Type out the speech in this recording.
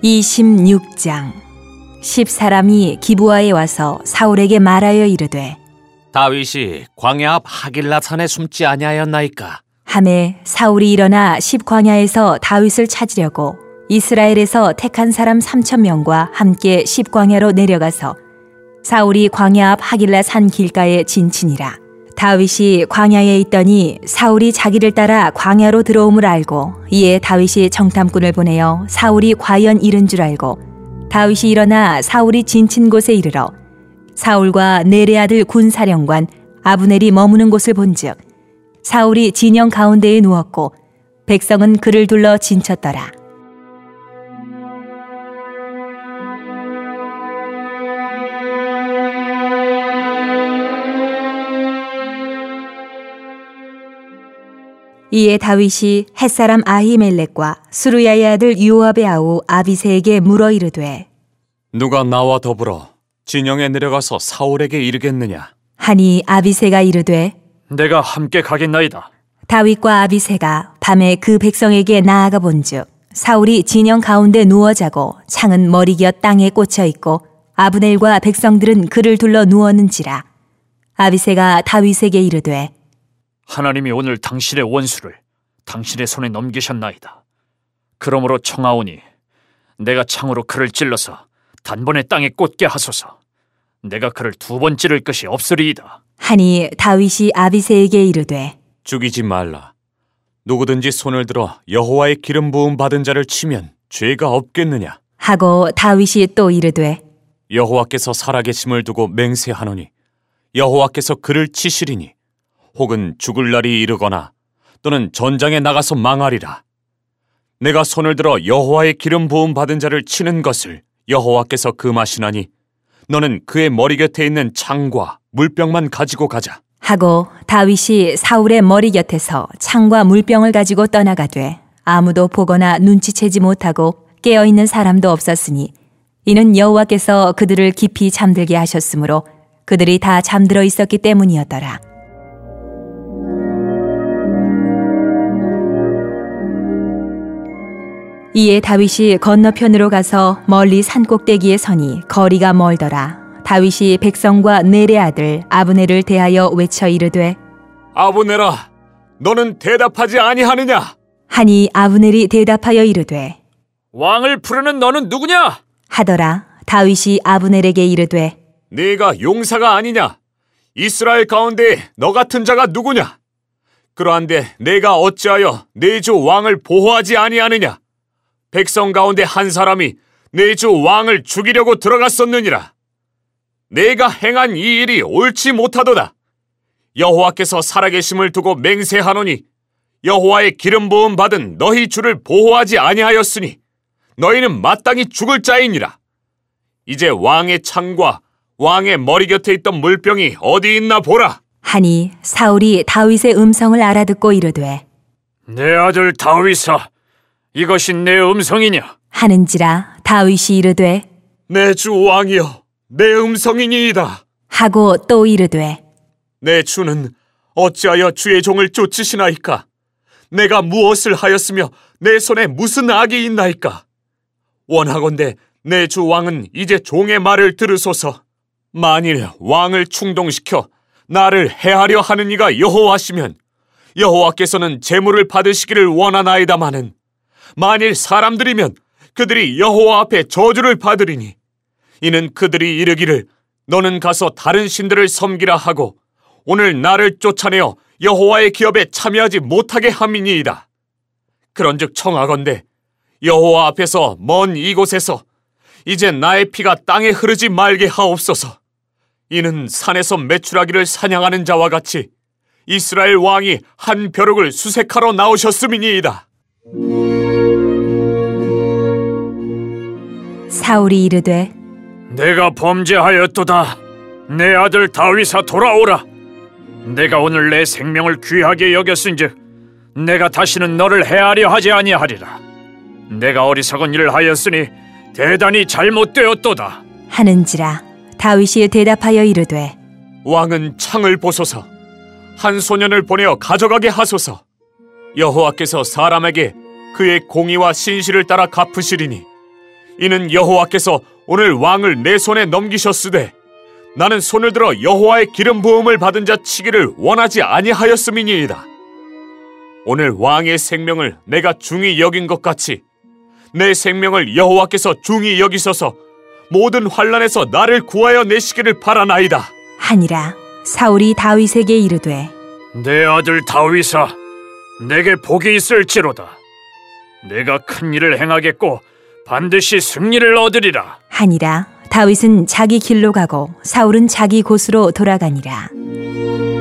26장. 10사람이 기브아에 와서 사울에게 말하여 이르되 다윗이 광야 앞 하길라산에 숨지 아니하였나이까? 하매 사울이 일어나 10광야에서 다윗을 찾으려고 이스라엘에서 택한 사람 3,000명과 함께 10광야로 내려가서 사울이 광야 앞 하길라산 길가에 진치니라. 다윗이 광야에 있더니 사울이 자기를 따라 광야로 들어옴을 알고 이에 다윗이 정탐꾼을 보내어 사울이 과연 이른 줄 알고 다윗이 일어나 사울이 진친 곳에 이르러 사울과 넬의 아들 군사령관 아브넬이 머무는 곳을 본즉 사울이 진영 가운데에 누웠고 백성은 그를 둘러 진쳤더라. 이에 다윗이 햇사람 아히멜렉과 수루야의 아들 요압의 아우 아비새에게 물어 이르되 누가 나와 더불어 진영에 내려가서 사울에게 이르겠느냐? 하니 아비새가 이르되 내가 함께 가겠나이다. 다윗과 아비새가 밤에 그 백성에게 나아가 본즉 사울이 진영 가운데 누워 자고 창은 머리곁 땅에 꽂혀 있고 아브넬과 백성들은 그를 둘러 누웠는지라. 아비새가 다윗에게 이르되 하나님이 오늘 당신의 원수를 당신의 손에 넘기셨나이다. 그러므로 청하오니 내가 창으로 그를 찔러서 단번에 땅에 꽂게 하소서. 내가 그를 2번 찌를 것이 없으리이다. 하니 다윗이 아비새에게 이르되 죽이지 말라. 누구든지 손을 들어 여호와의 기름 부음 받은 자를 치면 죄가 없겠느냐? 하고 다윗이 또 이르되 여호와께서 살아계심을 두고 맹세하노니 여호와께서 그를 치시리니 혹은 죽을 날이 이르거나 또는 전장에 나가서 망하리라. 내가 손을 들어 여호와의 기름 부음 받은 자를 치는 것을 여호와께서 금하시나니 너는 그의 머리 곁에 있는 창과 물병만 가지고 가자. 하고 다윗이 사울의 머리 곁에서 창과 물병을 가지고 떠나가되 아무도 보거나 눈치채지 못하고 깨어있는 사람도 없었으니 이는 여호와께서 그들을 깊이 잠들게 하셨으므로 그들이 다 잠들어 있었기 때문이었더라. 이에 다윗이 건너편으로 가서 멀리 산꼭대기에 서니 거리가 멀더라. 다윗이 백성과 넬의 아들 아브넬을 대하여 외쳐 이르되 아브넬아, 너는 대답하지 아니하느냐? 하니 아브넬이 대답하여 이르되 왕을 부르는 너는 누구냐? 하더라. 다윗이 아브넬에게 이르되 네가 용사가 아니냐? 이스라엘 가운데 너 같은 자가 누구냐? 그러한데 내가 어찌하여 내 주 왕을 보호하지 아니하느냐? 백성 가운데 한 사람이 내 주 왕을 죽이려고 들어갔었느니라. 내가 행한 이 일이 옳지 못하도다. 여호와께서 살아계심을 두고 맹세하노니 여호와의 기름 부음 받은 너희 주를 보호하지 아니하였으니 너희는 마땅히 죽을 자이니라. 이제 왕의 창과 왕의 머리 곁에 있던 물병이 어디 있나 보라. 하니 사울이 다윗의 음성을 알아듣고 이르되 내 아들 다윗아, 이것이 내 음성이냐? 하는지라. 다윗이 이르되 내 주 왕이여, 내 음성이니이다. 하고 또 이르되 내 주는 어찌하여 주의 종을 쫓으시나이까? 내가 무엇을 하였으며 내 손에 무슨 악이 있나이까? 원하건대 내 주 왕은 이제 종의 말을 들으소서. 만일 왕을 충동시켜 나를 해하려 하는 이가 여호와시면 여호와께서는 재물을 받으시기를 원하나이다마는 만일 사람들이면 그들이 여호와 앞에 저주를 받으리니 이는 그들이 이르기를 너는 가서 다른 신들을 섬기라 하고 오늘 나를 쫓아내어 여호와의 기업에 참여하지 못하게 함이니이다. 그런즉 청하건대 여호와 앞에서 먼 이곳에서 이제 나의 피가 땅에 흐르지 말게 하옵소서. 이는 산에서 메추라기를 사냥하는 자와 같이 이스라엘 왕이 한 벼룩을 수색하러 나오셨음이니이다. 사울이 이르되 내가 범죄하였도다. 내 아들 다윗아, 돌아오라. 내가 오늘 내 생명을 귀하게 여겼은즉 내가 다시는 너를 해하려 하지 아니하리라. 내가 어리석은 일을 하였으니 대단히 잘못되었도다. 하는지라. 다윗이 대답하여 이르되 왕은 창을 보소서. 한 소년을 보내어 가져가게 하소서. 여호와께서 사람에게 그의 공의와 신실을 따라 갚으시리니 이는 여호와께서 오늘 왕을 내 손에 넘기셨으되 나는 손을 들어 여호와의 기름 부음을 받은 자 치기를 원하지 아니하였음이니이다. 오늘 왕의 생명을 내가 중히 여긴 것 같이 내 생명을 여호와께서 중히 여기셔서 모든 환난에서 나를 구하여 내시기를 바라나이다. 하니라. 사울이 다윗에게 이르되 내 아들 다윗아, 내게 복이 있을지로다. 내가 큰 일을 행하겠고 반드시 승리를 얻으리라. 하니라. 다윗은 자기 길로 가고 사울은 자기 곳으로 돌아가니라.